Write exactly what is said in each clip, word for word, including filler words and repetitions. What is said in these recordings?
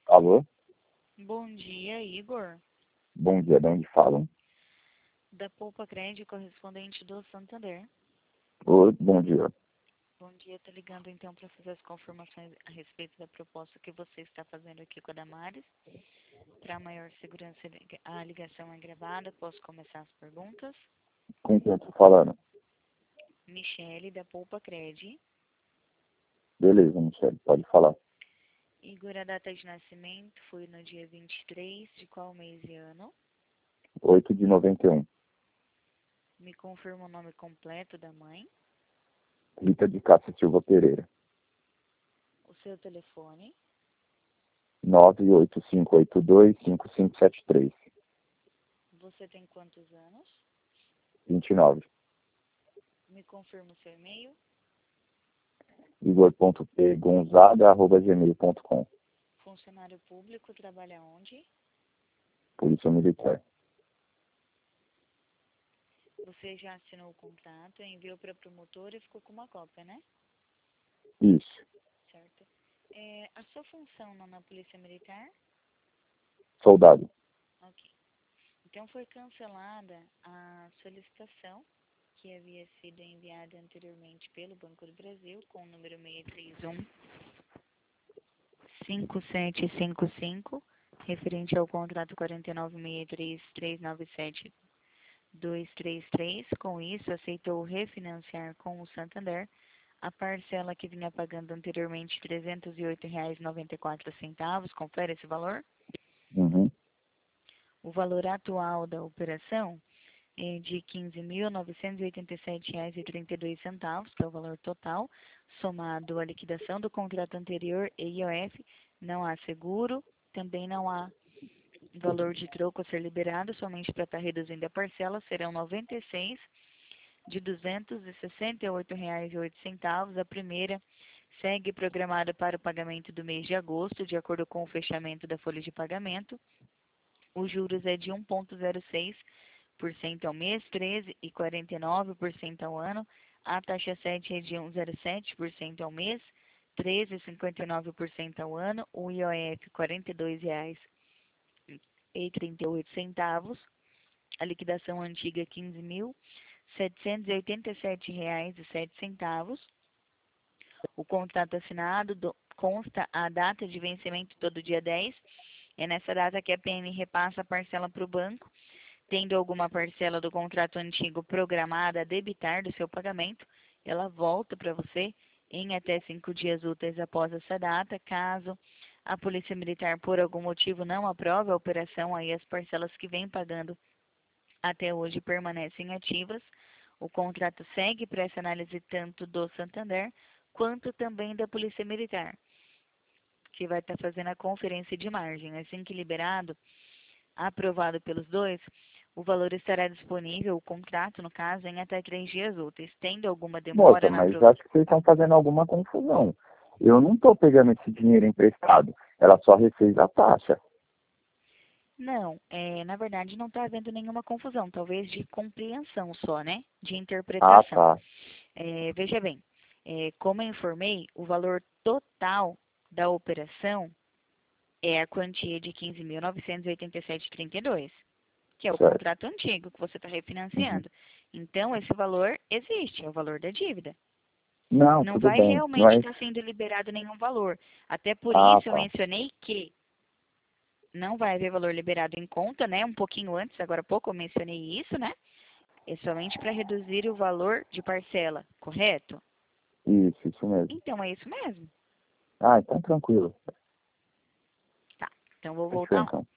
Alô? Bom dia, Igor. Bom dia, de onde falam? Da Poupa Crédito, correspondente do Santander. Oi, bom dia. Bom dia, tô ligando então para fazer as confirmações a respeito da proposta que você está fazendo aqui com a Damares. Para maior segurança, a ligação é gravada. Posso começar as perguntas? Com quem eu tô falando? Michele, da Poupa Crédito. Beleza, Michele, pode falar. Igor, a data de nascimento foi no dia vinte e três de qual mês e ano? oito de noventa e um. Me confirma o nome completo da mãe. Rita de Cássia Silva Pereira. O seu telefone. nove oito cinco oito dois cinco cinco sete três. Você tem quantos anos? vinte e nove. Me confirma o seu e-mail. igor ponto p gonzaga arroba gmail ponto com. Funcionário público, trabalha onde? Polícia Militar. Você já assinou o contrato, enviou para a promotora e ficou com uma cópia, né? Isso. Certo. É, a sua função na, na Polícia Militar? Soldado. Ok. Então foi cancelada a solicitação que havia sido enviada anteriormente pelo Banco do Brasil com o número seis três um cinco sete cinco cinco, referente ao contrato quarenta e nove seis três três nove sete dois três três. Com isso, aceitou refinanciar com o Santander a parcela que vinha pagando anteriormente trezentos e oito reais e noventa e quatro centavos. Confere esse valor. Uhum. O valor atual da operação é de quinze mil novecentos e oitenta e sete reais e trinta e dois centavos, que é o valor total, somado à liquidação do contrato anterior e I O F. Não há seguro, também não há valor de troco a ser liberado, somente para estar reduzindo a parcela, serão noventa e seis de duzentos e sessenta e oito reais e oito centavos. A primeira segue programada para o pagamento do mês de agosto, de acordo com o fechamento da folha de pagamento. Os juros é de um vírgula zero seis por cento ao mês, treze vírgula quarenta e nove por cento ao ano. A taxa sete é de um vírgula zero sete por cento ao mês, treze vírgula cinquenta e nove por cento ao ano. O I O F, quarenta e dois reais e trinta e oito centavos. A liquidação antiga, quinze mil setecentos e oitenta e sete reais e sete centavos. O contrato assinado do, consta a data de vencimento todo dia dez. É nessa data que a P M repassa a parcela para o banco. Tendo alguma parcela do contrato antigo programada a debitar do seu pagamento, ela volta para você em até cinco dias úteis após essa data. Caso a Polícia Militar, por algum motivo, não aprove a operação, aí as parcelas que vem pagando até hoje permanecem ativas. O contrato segue para essa análise tanto do Santander quanto também da Polícia Militar, que vai estar fazendo a conferência de margem. Assim que liberado, aprovado pelos dois, o valor estará disponível, o contrato, no caso, em até três dias úteis. Tendo alguma demora Moça, na mas aprovação. acho que vocês estão fazendo alguma confusão. Eu não estou pegando esse dinheiro emprestado. Ela só refez a taxa. Não, é, na verdade não está havendo nenhuma confusão, talvez de compreensão só, né? De Ah, interpretação. tá. É, veja bem, é, como eu informei, o valor total da operação é a quantia de quinze mil novecentos e oitenta e sete vírgula trinta e dois, que é o Certo. contrato antigo que você está Uhum. refinanciando. Então, esse valor existe, é o valor da dívida. Não, Não tudo vai bem. Não realmente é... estar sendo liberado nenhum valor. Até por Ah, isso eu tá. mencionei que não vai haver valor liberado em conta, né? Um pouquinho antes, agora há pouco eu mencionei isso, né? É somente para reduzir o valor de parcela, correto? Isso, isso mesmo. Então é isso mesmo. Ah, então tranquilo. Tá, então vou Fechou voltar lá. então.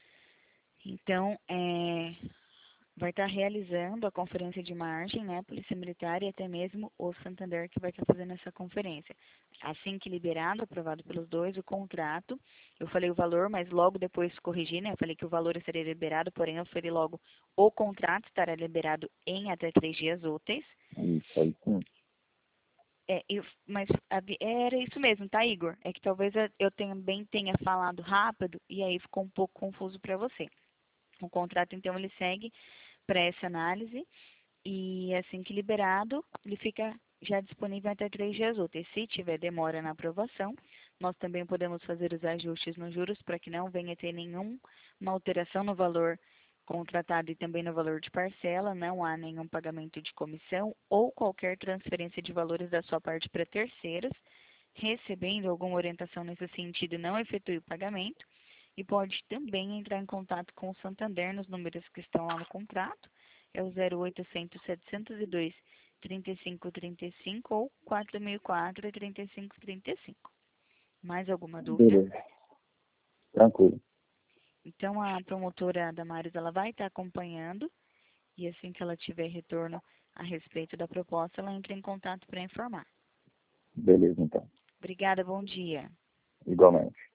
Então, é, vai estar realizando a conferência de margem, né, Polícia Militar e até mesmo o Santander que vai estar fazendo essa conferência. Assim que liberado, aprovado pelos dois, o contrato, eu falei o valor, mas logo depois corrigi, né, eu falei que o valor seria liberado, porém eu falei logo o contrato estará liberado em até três dias úteis. Isso aí sim. É, eu, mas era isso mesmo, tá, Igor? É que talvez eu também tenha falado rápido e aí ficou um pouco confuso para você. O contrato, então, ele segue para essa análise e assim que liberado, ele fica já disponível até três dias úteis. Se tiver demora na aprovação, Nós também podemos fazer os ajustes nos juros para que não venha ter nenhuma alteração no valor contratado e também no valor de parcela, não há nenhum pagamento de comissão ou qualquer transferência de valores da sua parte para terceiros. Recebendo alguma orientação nesse sentido, não efetue o pagamento e pode também entrar em contato com o Santander nos números que estão lá no contrato, é o zero oitocentos, setecentos e dois, trinta e cinco trinta e cinco ou quatro mil e quatro, trinta e cinco trinta e cinco. Mais alguma dúvida? Beleza. Tranquilo. Então, a promotora Damares, ela vai estar acompanhando e assim que ela tiver retorno a respeito da proposta, ela entra em contato para informar. Beleza, então. Obrigada, bom dia. Igualmente.